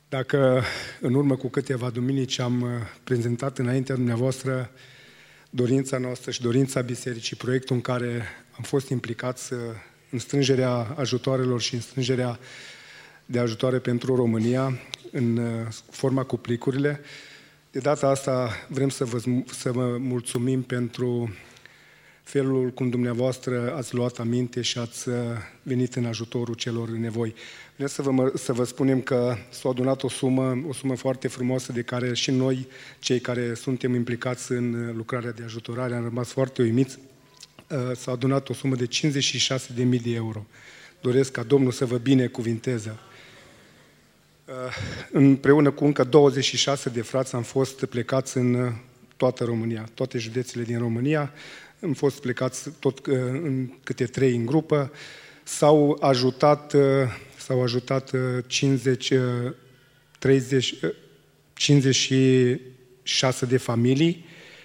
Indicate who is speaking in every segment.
Speaker 1: Dacă în urmă cu câteva duminici am prezentat înaintea dumneavoastră dorința noastră și dorința bisericii, proiectul în care am fost implicați în strângerea ajutoarelor și în strângerea de ajutoare pentru România, în forma cu plicurile, de data asta vrem să vă mulțumim pentru felul cum dumneavoastră ați luat aminte și ați venit în ajutorul celor în nevoi. Vrem să vă spunem că s-a adunat o sumă foarte frumoasă de care și noi, cei care suntem implicați în lucrarea de ajutorare, am rămas foarte uimiți. S-a adunat o sumă de 56.000 de euro. Doresc ca Domnul să vă binecuvinteze. Împreună cu încă 26 de frați am fost plecați în toată România, toate județele din România. Am fost plecați tot în câte 3 în grupă. S-au ajutat 56 de familii.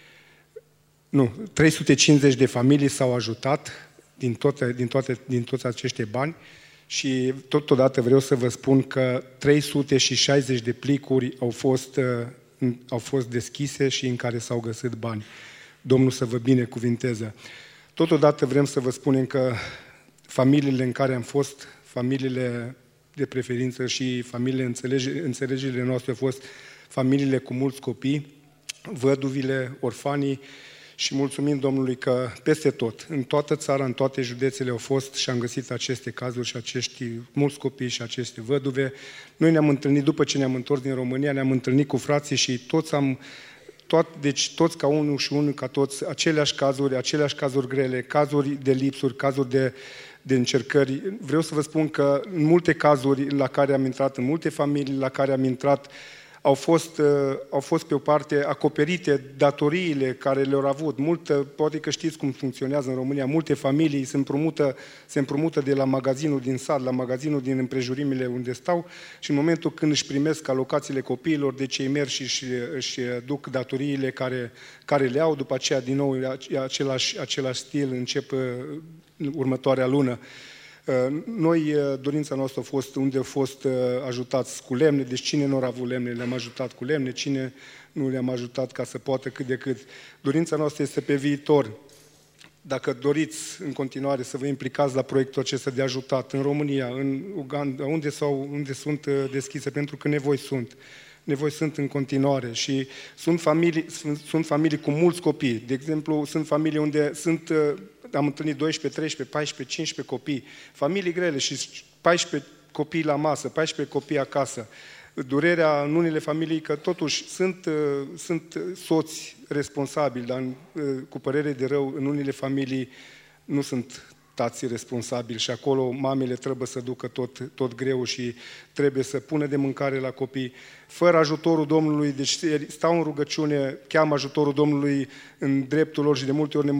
Speaker 1: 350 de familii s-au ajutat din toți acești bani. Și totodată vreau să vă spun că 360 de plicuri au fost deschise și în care s-au găsit bani. Domnul să vă binecuvinteze. Totodată vrem să vă spunem că familiile în care am fost, familiile de preferință și familiile, înțelegerile noastre au fost familiile cu mulți copii, văduvile, orfanii, și mulțumim Domnului că peste tot, în toată țara, în toate județele au fost și am găsit aceste cazuri și acești mulți copii și aceste văduve. Noi ne-am întâlnit, după ce ne-am întors din România, ne-am întâlnit cu frații și toți ca unul și unul, ca toți, aceleași cazuri grele, cazuri de lipsuri, cazuri de încercări. Vreau să vă spun că în multe cazuri la care am intrat, în multe familii la care am intrat, au fost pe o parte acoperite datoriile care le-au avut. Poate că știți cum funcționează în România, multe familii se împrumută de la magazinul din sat, la magazinul din împrejurimile unde stau și în momentul când își primesc alocațiile copiilor, deci ei merg și își duc datoriile care le au, după aceea din nou același stil, încep următoarea lună. Noi, dorința noastră a fost unde au fost ajutați cu lemne, deci cine nu a avut lemne le-am ajutat cu lemne, cine nu le-am ajutat ca să poată cât de cât. Dorința noastră este pe viitor, dacă doriți în continuare să vă implicați la proiectul acesta de ajutat în România, în Uganda, unde sunt deschise, pentru că nevoi sunt în continuare și sunt familii cu mulți copii. De exemplu, sunt familii unde am întâlnit 12, 13, 14, 15 copii, familii grele și 14 copii la masă, 14 copii acasă. Durerea în unele familii că totuși sunt soți responsabili, dar cu părere de rău, în unele familii nu sunt tații responsabili și acolo mamele trebuie să ducă tot greu și trebuie să pună de mâncare la copii. Fără ajutorul Domnului, deci stau în rugăciune, cheamă ajutorul Domnului în dreptul lor și de multe ori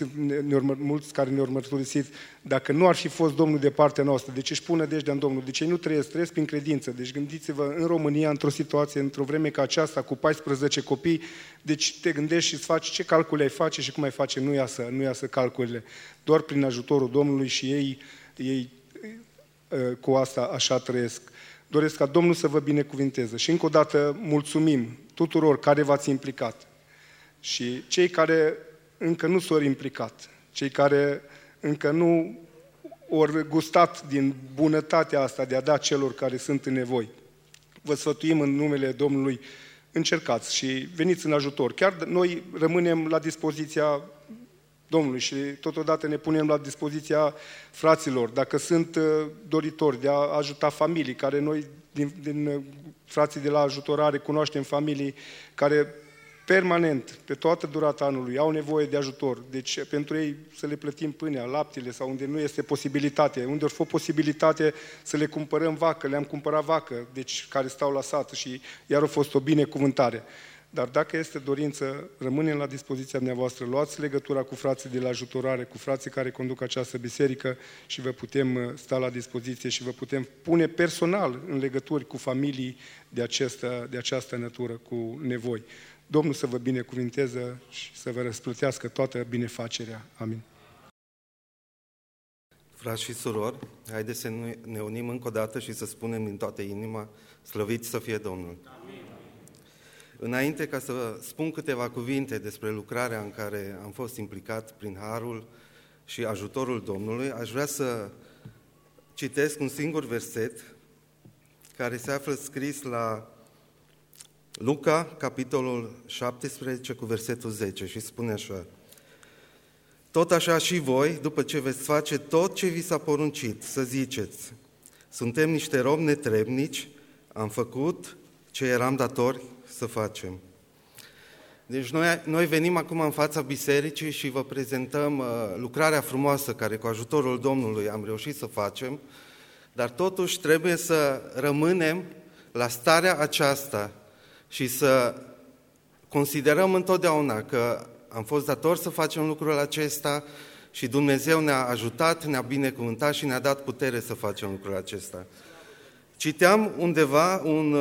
Speaker 1: mulți care ne-au mărturisit, dacă nu ar fi fost Domnul de partea noastră, deci își pune dejdea în Domnul, deci ei nu trăiesc prin credință. Deci gândiți-vă, în România, într-o situație, într-o vreme ca aceasta, cu 14 copii, deci te gândești și îți faci ce calcule ai face și cum ai face, nu iasă calculele. Doar prin ajutorul Domnului și ei cu asta așa trăiesc. Doresc ca Domnul să vă binecuvinteze și încă o dată mulțumim tuturor care v-ați implicat și cei care încă nu s-au implicat, cei care încă nu au gustat din bunătatea asta de a da celor care sunt în nevoi. Vă sfătuim în numele Domnului, încercați și veniți în ajutor. Chiar noi rămânem la dispoziția Domnului și totodată ne punem la dispoziția fraților, dacă sunt doritori de a ajuta familii, care noi din frații de la ajutorare cunoaștem familii care permanent, pe toată durata anului, au nevoie de ajutor. Deci pentru ei să le plătim pâinea, laptele sau unde nu este posibilitate, unde ar fi posibilitate să le cumpărăm vacă, le-am cumpărat vacă, deci care stau la sat și iar a fost o binecuvântare. Dar dacă este dorință, rămânem la dispoziția dumneavoastră, luați legătura cu frații de la ajutorare, cu frații care conduc această biserică și vă putem sta la dispoziție și vă putem pune personal în legături cu familii de această natură, cu nevoi. Domnul să vă binecuvinteze și să vă răsplătească toată binefacerea. Amin.
Speaker 2: Frați și surori, haideți să ne unim încă o dată și să spunem din toată inima, slăvit să fie Domnul. Amin. Înainte ca să spun câteva cuvinte despre lucrarea în care am fost implicat prin harul și ajutorul Domnului, aș vrea să citesc un singur verset care se află scris la Luca, capitolul 17, cu versetul 10 și spune așa: Tot așa și voi, după ce veți face tot ce vi s-a poruncit, să ziceți: suntem niște robi netrebnici, am făcut ce eram datori să facem. Deci noi venim acum în fața bisericii și vă prezentăm lucrarea frumoasă care cu ajutorul Domnului am reușit să facem, dar totuși trebuie să rămânem la starea aceasta și să considerăm întotdeauna că am fost datori să facem lucrul acesta și Dumnezeu ne-a ajutat, ne-a binecuvântat și ne-a dat putere să facem lucrul acesta. Citeam undeva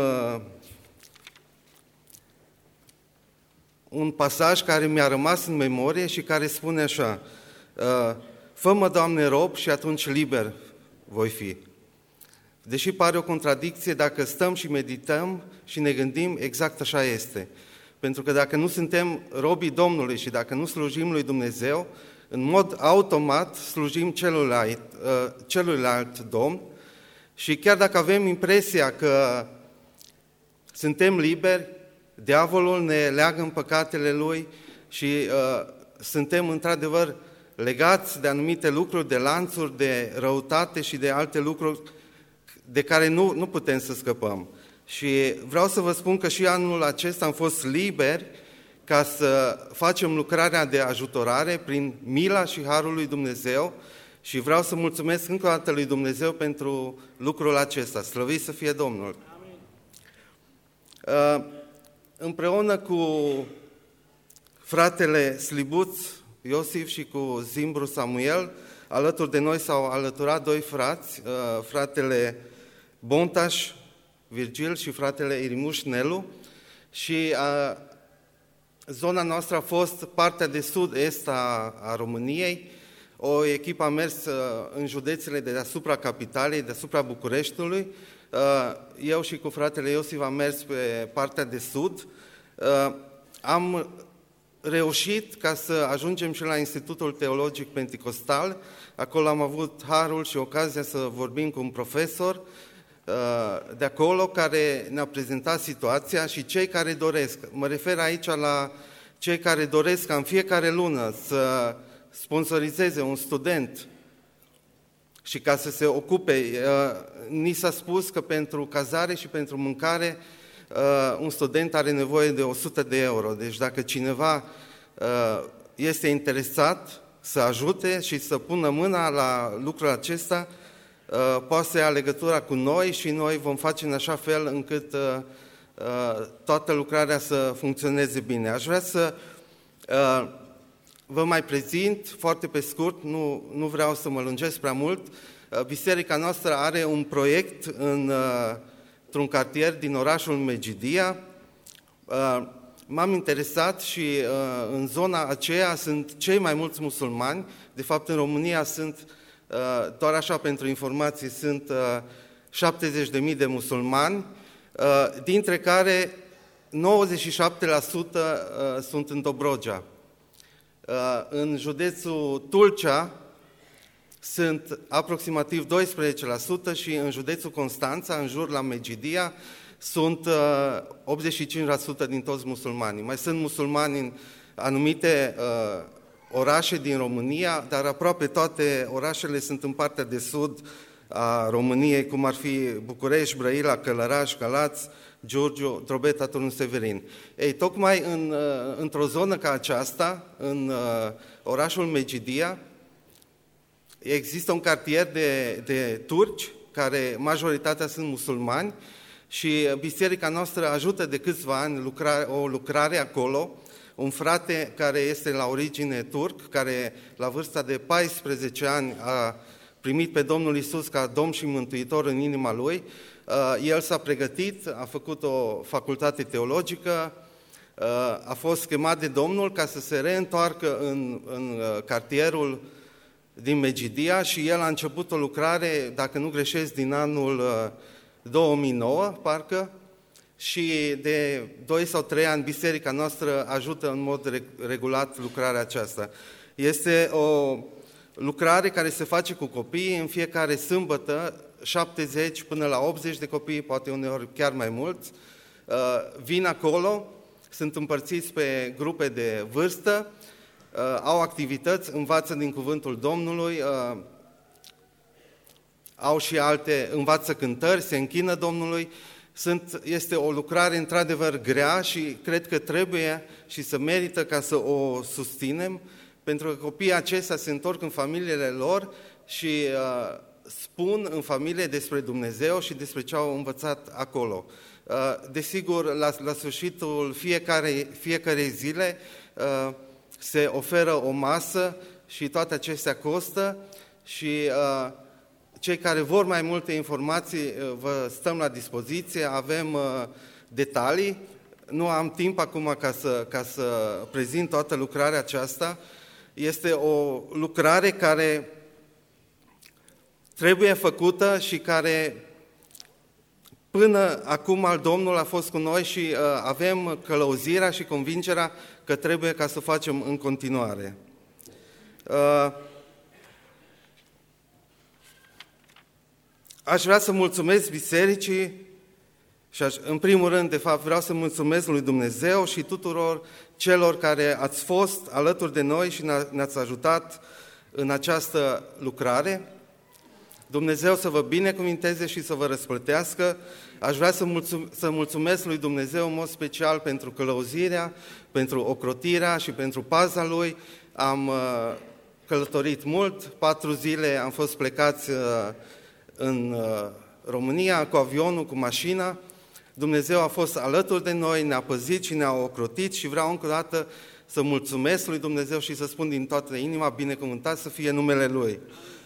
Speaker 2: un pasaj care mi-a rămas în memorie și care spune așa: Fă-mă, Doamne, rob și atunci liber voi fi. Deși pare o contradicție, dacă stăm și medităm și ne gândim, exact așa este. Pentru că dacă nu suntem robii Domnului și dacă nu slujim lui Dumnezeu, în mod automat slujim celuilalt Domn și chiar dacă avem impresia că suntem liberi, diavolul ne leagă în păcatele lui și suntem într-adevăr legați de anumite lucruri, de lanțuri, de răutate și de alte lucruri de care nu putem să scăpăm. Și vreau să vă spun că și anul acesta am fost liberi ca să facem lucrarea de ajutorare prin mila și harul lui Dumnezeu și vreau să mulțumesc încă o dată lui Dumnezeu pentru lucrul acesta. Slăvit să fie Domnul! Amin. Împreună cu fratele Slibuț Iosif și cu Zimbru Samuel, alături de noi s-au alăturat doi frați, fratele Bontaș Virgil și fratele Irimuș Nelu, și zona noastră a fost partea de sud-est a României. O echipă a mers în județele de deasupra capitalei, deasupra Bucureștiului. Eu și cu fratele Iosif am mers pe partea de sud. Am reușit ca să ajungem și la Institutul Teologic Penticostal. Acolo am avut harul și ocazia să vorbim cu un profesor de acolo care ne-a prezentat situația și cei care doresc. Mă refer aici la cei care doresc ca în fiecare lună să sponsorizeze un student și ca să se ocupe. Ni s-a spus că pentru cazare și pentru mâncare un student are nevoie de 100 de euro. Deci dacă cineva este interesat să ajute și să pună mâna la lucrul acesta, poate să ia legătura cu noi și noi vom face în așa fel încât toată lucrarea să funcționeze bine. Aș vrea să vă mai prezint foarte pe scurt, nu vreau să mă lungesc prea mult. Biserica noastră are un proiect într-un cartier din orașul Megidia. M-am interesat și în zona aceea sunt cei mai mulți musulmani. De fapt, în România sunt, doar așa pentru informații, sunt 70.000 de musulmani, dintre care 97% sunt în Dobrogea. În județul Tulcea sunt aproximativ 12% și în județul Constanța, în jur la Megidia, sunt 85% din toți musulmanii. Mai sunt musulmani în anumite orașe din România, dar aproape toate orașele sunt în partea de sud a României, cum ar fi București, Brăila, Călăraș, Galați, Giurgiu, Drobeta, Turnul Severin. Ei, tocmai într-o zonă ca aceasta, în orașul Megidia, există un cartier de turci, care majoritatea sunt musulmani, și biserica noastră ajută de câțiva ani o lucrare acolo. Un frate care este la origine turc, care la vârsta de 14 ani a primit pe Domnul Iisus ca Domn și Mântuitor în inima lui. El s-a pregătit, a făcut o facultate teologică, a fost chemat de Domnul ca să se reîntoarcă în cartierul din Megidia și el a început o lucrare, dacă nu greșesc, din anul 2009, parcă, și de 2 sau 3 ani biserica noastră ajută în mod regulat lucrarea aceasta. Este o lucrare care se face cu copiii în fiecare sâmbătă, 70 până la 80 de copii, poate uneori chiar mai mulți, vin acolo, sunt împărțiți pe grupe de vârstă, au activități, învață din cuvântul Domnului, au și alte, învață cântări, se închină Domnului. Este o lucrare într-adevăr grea și cred că trebuie și să merită ca să o susținem, pentru că copiii aceștia se întorc în familiile lor și spun în familie despre Dumnezeu și despre ce au învățat acolo. Desigur, la sfârșitul fiecarei zile se oferă o masă și toate acestea costă și cei care vor mai multe informații vă stăm la dispoziție, avem detalii. Nu am timp acum ca să prezint toată lucrarea aceasta. Este o lucrare care trebuie făcută și care până acum al Domnului a fost cu noi și avem călăuzirea și convingerea că trebuie ca să facem în continuare. Aș vrea să mulțumesc bisericii și în primul rând, de fapt, vreau să mulțumesc lui Dumnezeu și tuturor celor care ați fost alături de noi și ne-ați ajutat în această lucrare. Dumnezeu să vă binecuvinteze și să vă răsplătească. Aș vrea să mulțumesc lui Dumnezeu în mod special pentru călăuzirea, pentru ocrotirea și pentru paza Lui. Am călătorit mult, 4 zile am fost plecați în România cu avionul, cu mașina. Dumnezeu a fost alături de noi, ne-a păzit și ne-a ocrotit și vreau încă o dată să mulțumesc lui Dumnezeu și să spun din toată inima, binecuvântat să fie numele Lui.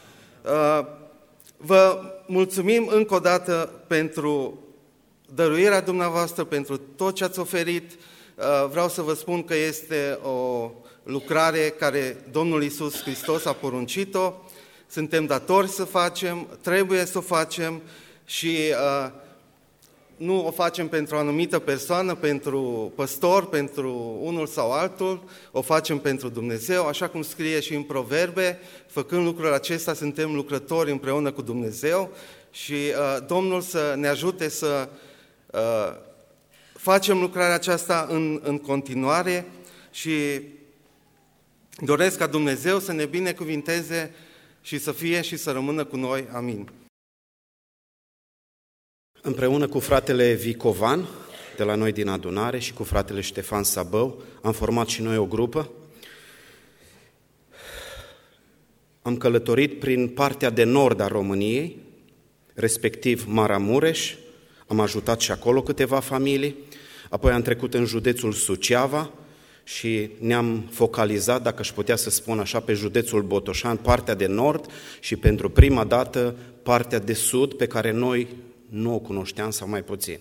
Speaker 2: Vă mulțumim încă o dată pentru dăruirea dumneavoastră, pentru tot ce ați oferit. Vreau să vă spun că este o lucrare care Domnul Iisus Hristos a poruncit-o. Suntem datori să facem, trebuie să o facem și nu o facem pentru o anumită persoană, pentru păstor, pentru unul sau altul, o facem pentru Dumnezeu, așa cum scrie și în Proverbe, făcând lucrul acesta suntem lucrători împreună cu Dumnezeu și Domnul să ne ajute să facem lucrarea aceasta în continuare și doresc ca Dumnezeu să ne binecuvinteze și să fie și să rămână cu noi. Amin.
Speaker 3: Împreună cu fratele Vicovan, de la noi din adunare, și cu fratele Ștefan Sabău, am format și noi o grupă. Am călătorit prin partea de nord a României, respectiv Maramureș, am ajutat și acolo câteva familii, apoi am trecut în județul Suceava și ne-am focalizat, dacă aș putea să spun așa, pe județul Botoșan, partea de nord și pentru prima dată partea de sud, pe care noi nu o cunoșteam sau mai puțin.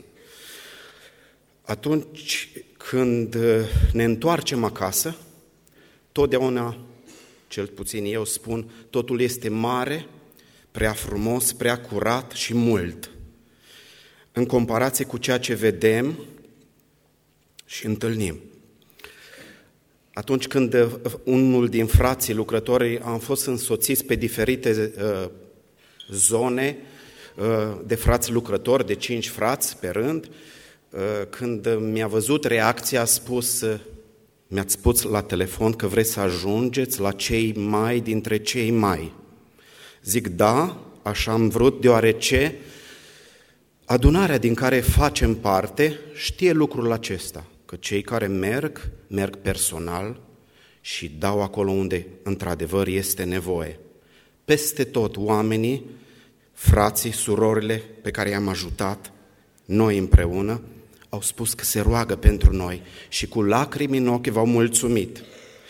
Speaker 3: Atunci când ne întoarcem acasă, totdeauna, cel puțin eu spun, totul este mare, prea frumos, prea curat și mult, în comparație cu ceea ce vedem și întâlnim. Atunci când unul din frații lucrătorii am fost însoțiți pe diferite zone de frați lucrători, de 5 frați pe rând, când mi-a văzut reacția, a spus, mi-ați spus la telefon că vreți să ajungeți la cei mai dintre cei mai. Zic, da, așa am vrut, deoarece adunarea din care facem parte știe lucrul acesta, că cei care merg personal și dau acolo unde într-adevăr este nevoie. Peste tot oamenii, frații, surorile pe care i-am ajutat, noi împreună, au spus că se roagă pentru noi și cu lacrimi în ochi v-au mulțumit.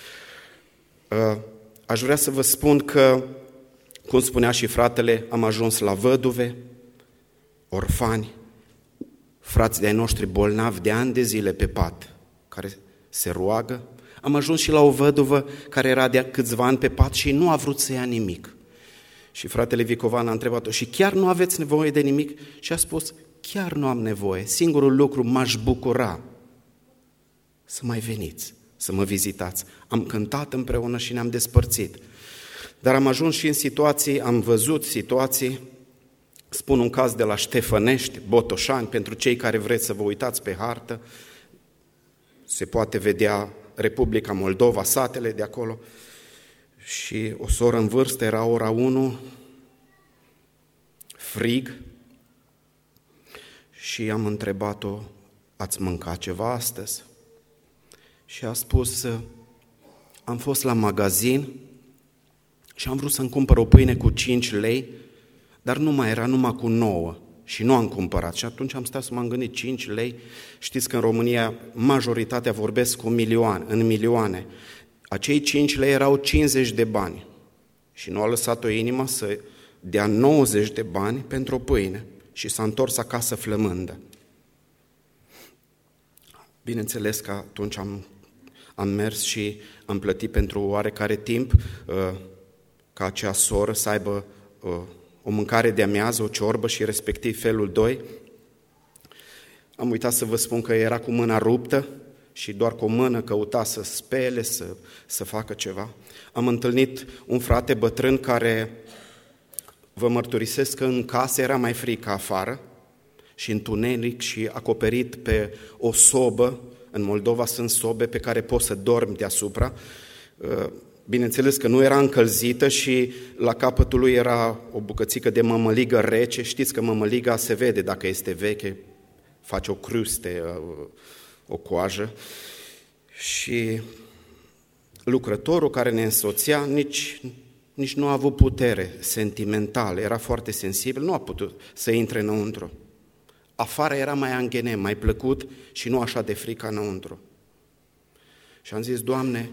Speaker 3: Aș vrea să vă spun că, cum spunea și fratele, am ajuns la văduve, orfani, frați de-ai noștri bolnavi de ani de zile pe pat, care se roagă. Am ajuns și la o văduvă care era de câțiva ani pe pat și nu a vrut să ia nimic. Și fratele Vicovan a întrebat-o, și chiar nu aveți nevoie de nimic? Și a spus, chiar nu am nevoie, singurul lucru m-aș bucura să mai veniți, să mă vizitați. Am cântat împreună și ne-am despărțit. Dar am ajuns și în situații, am văzut situații, spun un caz de la Ștefănești, Botoșani, pentru cei care vreți să vă uitați pe hartă, se poate vedea Republica Moldova, satele de acolo, și o soră în vârstă, era ora 1, frig, și am întrebat-o, ați mâncat ceva astăzi? Și a spus, am fost la magazin și am vrut să-mi cumpăr o pâine cu 5 lei, dar nu mai era, numai cu 9 și nu am cumpărat. Și atunci am stat să m-am gândit, 5 lei, știți că în România majoritatea vorbesc cu în milioane. Acei 5 lei erau 50 de bani și nu a lăsat-o inima să dea 90 de bani pentru o pâine și s-a întors acasă flămândă. Bineînțeles că atunci am mers și am plătit pentru oarecare timp ca acea soră să aibă o mâncare de amiază, o ciorbă și respectiv felul 2. Am uitat să vă spun că era cu mâna ruptă și doar cu o mână căuta să spele, să facă ceva. Am întâlnit un frate bătrân care, vă mărturisesc că în casă era mai frig ca afară și întuneric și acoperit pe o sobă. În Moldova sunt sobe pe care poți să dormi deasupra. Bineînțeles că nu era încălzită și la capătul lui era o bucățică de mămăligă rece. Știți că mămăliga se vede dacă este veche, face o cruste, o coajă. Și lucrătorul care ne însoțea nici nu a avut putere sentimentală, era foarte sensibil, nu a putut să intre înăuntru. Afară era mai anghenem, mai plăcut și nu așa de frică înăuntru. Și am zis, Doamne,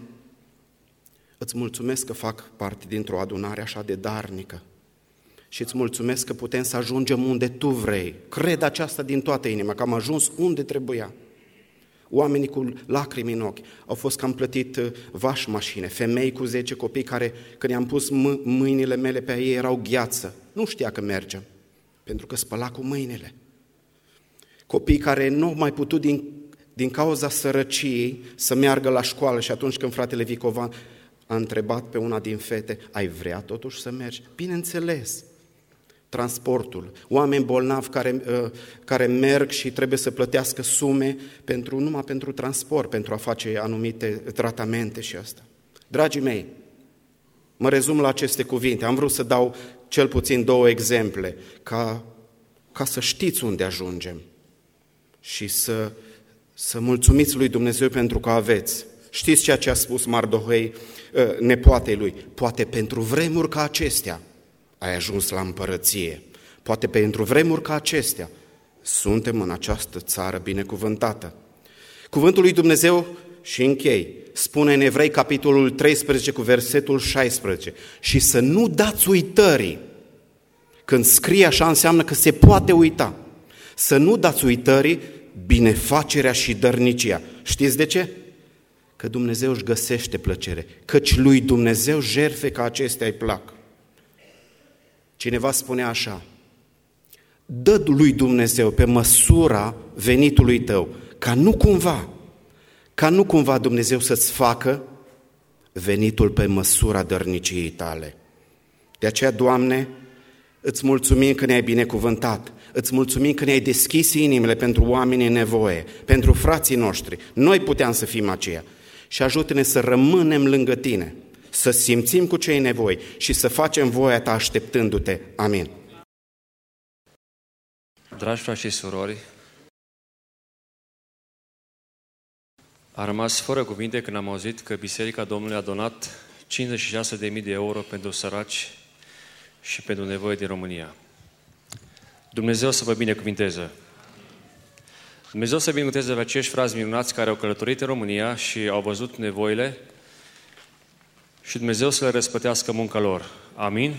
Speaker 3: îți mulțumesc că fac parte dintr-o adunare așa de darnică și îți mulțumesc că putem să ajungem unde Tu vrei. Cred aceasta din toată inima, că am ajuns unde trebuia. Oamenii cu lacrimi în ochi, au fost că am plătit vaș mașine, femei cu 10 copii care, când i-am pus mâinile mele pe ei, erau gheață. Nu știa că mergem, pentru că spăla cu mâinile. Copii care nu au mai putut din cauza sărăciei să meargă la școală și atunci când fratele Vicovan a întrebat pe una din fete, ai vrea totuși să mergi? Bineînțeles. Transportul, oameni bolnavi care merg și trebuie să plătească sume numai pentru transport, pentru a face anumite tratamente și asta. Dragii mei, mă rezum la aceste cuvinte. Am vrut să dau cel puțin 2 exemple ca să știți unde ajungem și să mulțumiți lui Dumnezeu pentru că aveți. Știți ceea ce a spus Mardohei nepoatei lui? Poate pentru vremuri ca acestea ai ajuns la împărăție. Poate pentru vremuri ca acestea suntem în această țară binecuvântată. Cuvântul lui Dumnezeu, și închei, spune în Evrei, capitolul 13, cu versetul 16, și să nu dați uitării. Când scrie așa, înseamnă că se poate uita. Să nu dați uitării binefacerea și dărnicia. Știți de ce? Că Dumnezeu își găsește plăcere, căci lui Dumnezeu jertfe ca acestea îi plac. Cineva spunea așa, dă lui Dumnezeu pe măsura venitului tău, ca nu cumva Dumnezeu să-ți facă venitul pe măsura dărniciei tale. De aceea, Doamne, îți mulțumim că ne-ai binecuvântat, îți mulțumim că ne-ai deschis inimile pentru oamenii în nevoie, pentru frații noștri. Noi puteam să fim aceia și ajută-ne să rămânem lângă Tine, să simțim cu cei nevoi și să facem voia Ta așteptându-Te. Amin.
Speaker 4: Dragi frați și surori, am rămas fără cuvinte când am auzit că Biserica Domnului a donat 56.000 de euro pentru săraci și pentru nevoi din România. Dumnezeu să vă binecuvinteze! Dumnezeu să binecuvinteze pe acești frați minunați care au călătorit în România și au văzut nevoile și Dumnezeu să le răsplătească munca lor. Amin?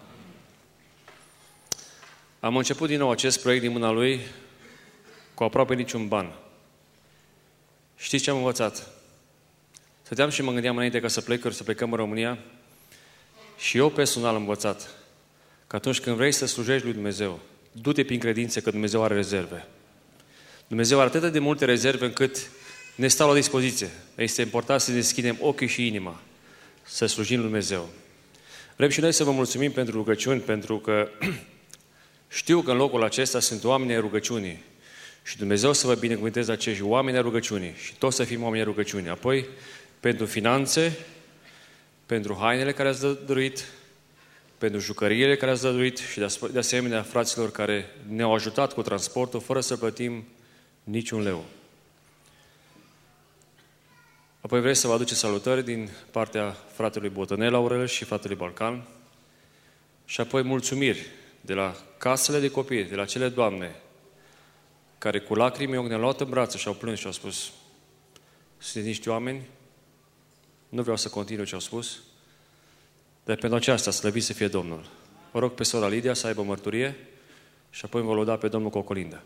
Speaker 4: Am început din nou acest proiect din mâna Lui cu aproape niciun ban. Știți ce am învățat? Stăteam și mă gândeam înainte ca să plecăm în România și eu personal am învățat că atunci când vrei să slujești lui Dumnezeu, du-te prin credință că Dumnezeu are rezerve. Dumnezeu are atât de multe rezerve încât ne stau la dispoziție. Este important să ne deschidem ochii și inima, să slujim lui Dumnezeu. Vrem și noi să vă mulțumim pentru rugăciuni, pentru că știu că în locul acesta sunt oameni ai rugăciunii. Și Dumnezeu să vă binecuvânteze acești oameni ai rugăciunii și toți să fim oameni ai rugăciunii. Apoi, pentru finanțe, pentru hainele care ați dăruit, pentru jucăriile care ați dăruit și de asemenea fraților care ne-au ajutat cu transportul fără să plătim niciun leu. Apoi vreau să vă aduceți salutări din partea fratelui Botănel Aurel și fratelui Balcan și apoi mulțumiri de la casele de copii, de la cele doamne care cu lacrimi ne-au luat în brațe și au plâns și au spus: sunteți niște oameni, nu vreau să continui ce au spus, dar pentru aceasta slăvit să fie Domnul. Vă rog pe sora Lidia să aibă mărturie și apoi vă lăuda pe Domnul cu o colindă.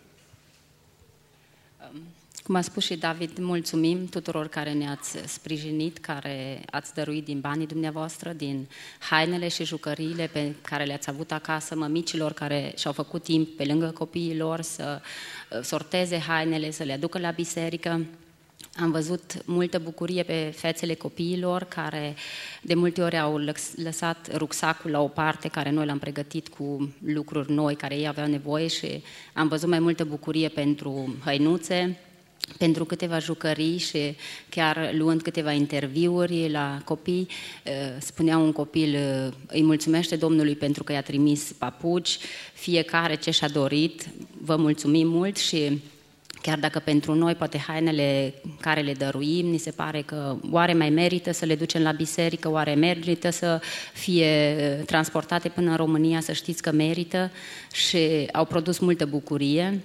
Speaker 5: Cum a spus și David, mulțumim tuturor care ne-ați sprijinit, care ați dăruit din banii dumneavoastră, din hainele și jucăriile pe care le-ați avut acasă, mămicilor care și-au făcut timp pe lângă copiii lor să sorteze hainele, să le aducă la biserică. Am văzut multă bucurie pe fețele copiilor care de multe ori au lăsat rucsacul la o parte care noi l-am pregătit cu lucruri noi care ei aveau nevoie și am văzut mai multă bucurie pentru hăinuțe, pentru câteva jucării și chiar luând câteva interviuri la copii. Spunea un copil, îi mulțumește Domnului pentru că i-a trimis papuci, fiecare ce și-a dorit, vă mulțumim mult și chiar dacă pentru noi poate hainele care le dăruim, ni se pare că oare mai merită să le ducem la biserică, oare merită să fie transportate până în România, să știți că merită și au produs multă bucurie.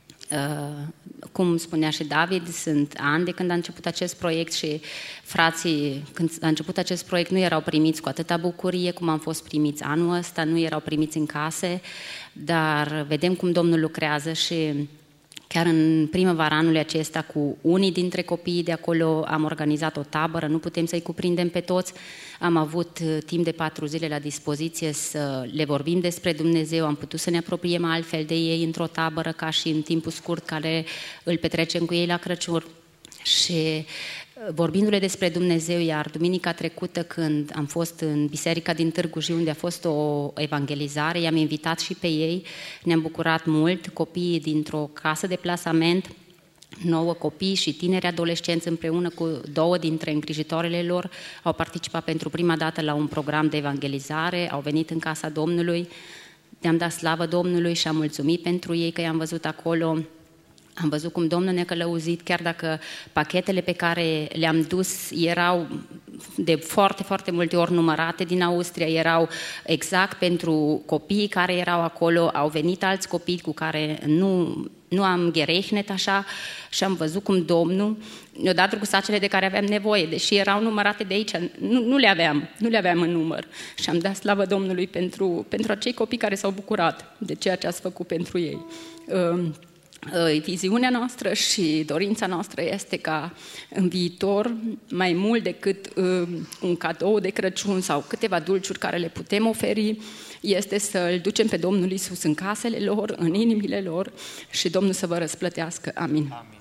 Speaker 5: Cum spunea și David, sunt ani de când a început acest proiect și frații, când a început acest proiect, nu erau primiți cu atâta bucurie cum am fost primiți anul ăsta, nu erau primiți în case, dar vedem cum Domnul lucrează și chiar în primăvara anului acesta cu unii dintre copiii de acolo am organizat o tabără, nu putem să-i cuprindem pe toți, am avut timp de 4 zile la dispoziție să le vorbim despre Dumnezeu, am putut să ne apropiem altfel de ei într-o tabără ca și în timpul scurt care îl petrecem cu ei la Crăciun. Și vorbindu-le despre Dumnezeu, iar duminica trecută când am fost în biserica din Târgu Jiu, unde a fost o evangelizare, i-am invitat și pe ei, ne-am bucurat mult, copiii dintr-o casă de plasament, 9 copii și tineri adolescenți împreună cu 2 dintre îngrijitoarele lor au participat pentru prima dată la un program de evangelizare, au venit în casa Domnului, ne-am dat slavă Domnului și am mulțumit pentru ei că i-am văzut acolo. Am văzut cum Domnul ne-a călăuzit, chiar dacă pachetele pe care le-am dus erau de foarte, foarte multe ori numărate din Austria, erau exact pentru copiii care erau acolo, au venit alți copii cu care nu am gerechnet așa și am văzut cum Domnul ne-a dat rucsacele de care aveam nevoie, deși erau numărate de aici, nu le aveam în număr. Și am dat slavă Domnului pentru acei copii care s-au bucurat de ceea ce ați făcut pentru ei. Viziunea noastră și dorința noastră este ca în viitor, mai mult decât un cadou de Crăciun sau câteva dulciuri care le putem oferi, este să-L ducem pe Domnul Iisus în casele lor, în inimile lor și Domnul să vă răsplătească. Amin. Amin.